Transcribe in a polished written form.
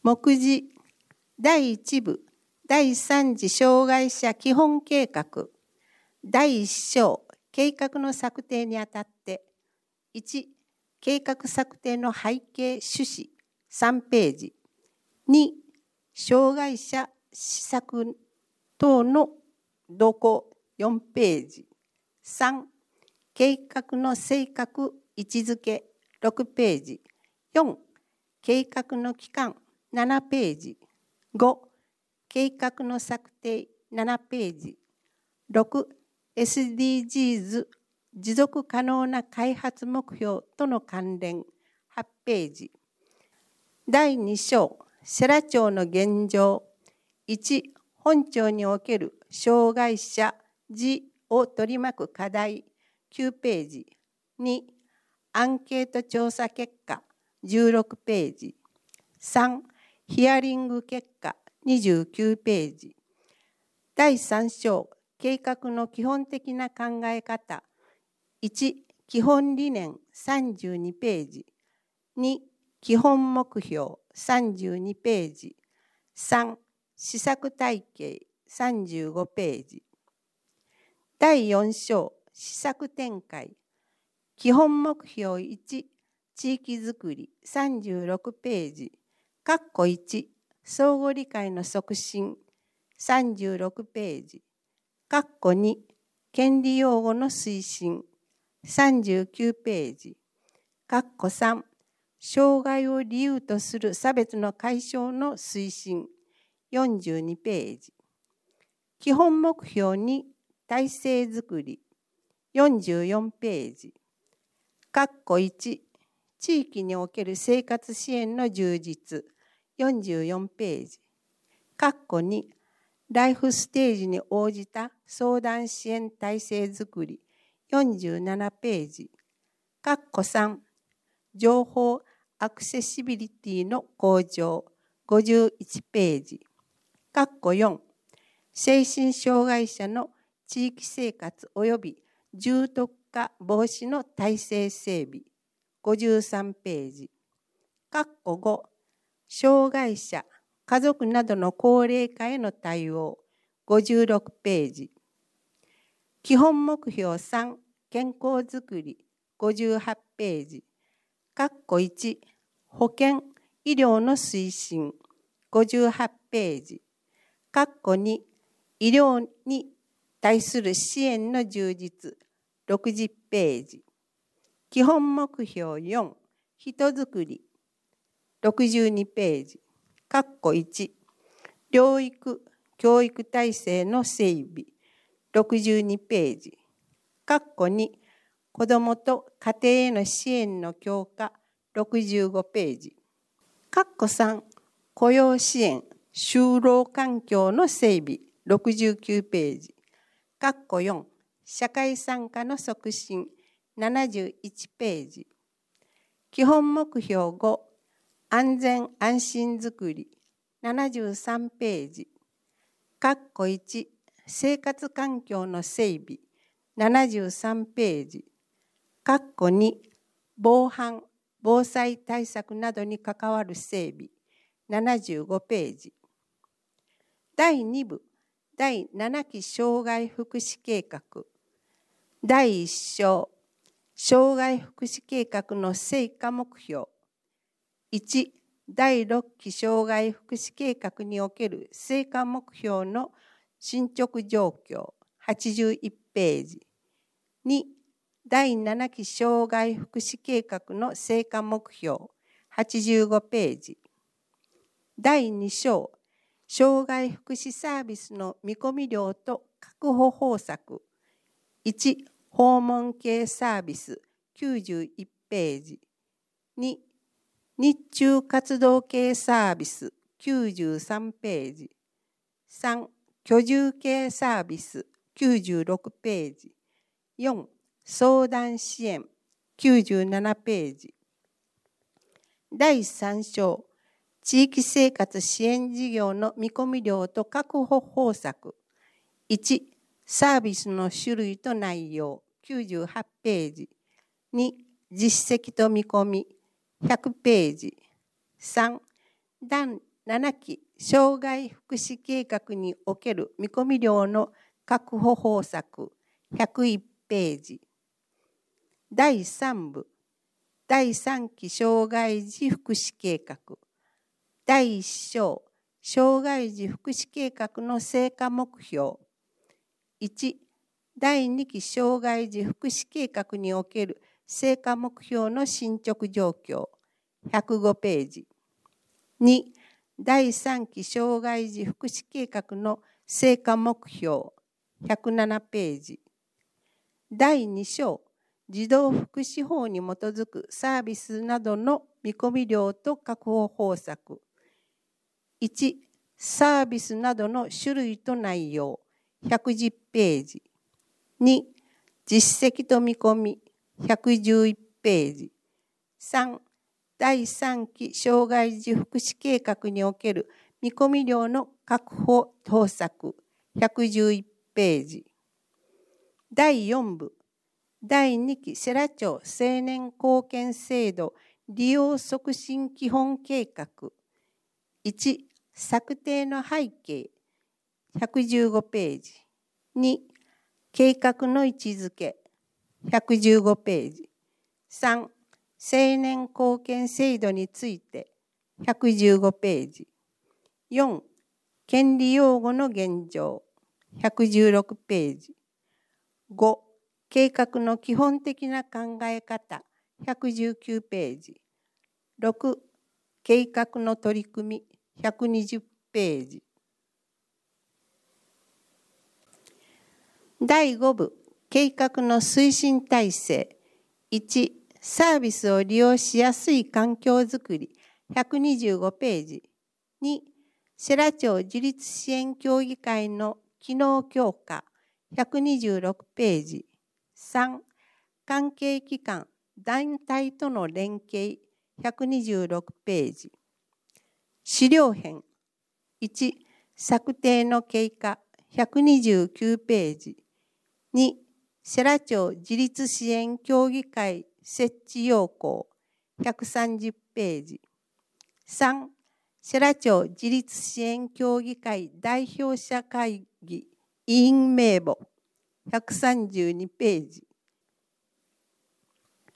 目次第1部第3次障害者基本計画第1章計画の策定にあたって1、計画策定の背景趣旨3ページ2、障害者施策等の動向4ページ3、計画の性格位置づけ6ページ4、計画の期間7ページ5、計画の策定7ページ6、SDGs 持続可能な開発目標との関連8ページ第2章世羅町の現状1、本町における障害者児を取り巻く課題9ページ2、アンケート調査結果16ページ3、ヒアリング結果29ページ第3章計画の基本的な考え方1、基本理念32ページ2、基本目標32ページ3、施策体系35ページ第4章施策展開基本目標1、地域づくり36ページ括弧1、相互理解の促進36ページ括弧2、権利擁護の推進39ページ括弧3、障害を理由とする差別の解消の推進42ページ基本目標2、体制づくり44ページ括弧1、地域における生活支援の充実44ページ括弧2、ライフステージに応じた相談支援体制づくり47ページ括弧3、情報アクセシビリティの向上51ページ括弧4、精神障害者の地域生活及び重篤化防止の体制整備53ページ括弧5、障害者家族などの高齢化への対応56ページ基本目標3、健康づくり58ページ括弧1、保健医療の推進58ページ括弧2、医療に対する支援の充実60ページ基本目標4、人づくり62ページ括弧1、療育・教育体制の整備62ページ括弧2、子どもと家庭への支援の強化65ページ括弧3、雇用支援・就労環境の整備69ページ括弧4、社会参加の促進71ページ基本目標5、安全安心づくり73ページ括弧1、生活環境の整備73ページ括弧2、防犯・防災対策などに関わる整備75ページ第2部第7期障害福祉計画第1章障害福祉計画の成果目標1、第6期障害福祉計画における成果目標の進捗状況81ページ2、第7期障害福祉計画の成果目標85ページ第2章障害福祉サービスの見込み量と確保方策1、訪問系サービス91ページ2、日中活動系サービス93ページ3、居住系サービス96ページ4、相談支援97ページ第3章地域生活支援事業の見込み量と確保方策1、サービスの種類と内容98ページ2、実績と見込み100ページ3、 7期障害福祉計画における見込み量の確保方策101ページ。第3部第3期障害児福祉計画第1章障害児福祉計画の成果目標1第2期障害児福祉計画における成果目標の進捗状況105ページ。2第3期障害児福祉計画の成果目標107ページ。第2章児童福祉法に基づくサービスなどの見込み量と確保方策1サービスなどの種類と内容110ページ。2実績と見込み111ページ。3第3期障害児福祉計画における見込み量の確保方策111ページ。第4部第2期世羅町青年貢献制度利用促進基本計画1策定の背景115ページ。2計画の位置づけ115ページ。3青年貢献制度について115ページ。4権利擁護の現状116ページ。5計画の基本的な考え方119ページ。6計画の取り組み120ページ。第5部計画の推進体制1サービスを利用しやすい環境づくり125ページ。2世羅町自立支援協議会の機能強化126ページ。3関係機関団体との連携126ページ。資料編1策定の経過129ページ。2世羅町自立支援協議会設置要項130ページ。3世羅町自立支援協議会代表者会議委員名簿132ページ。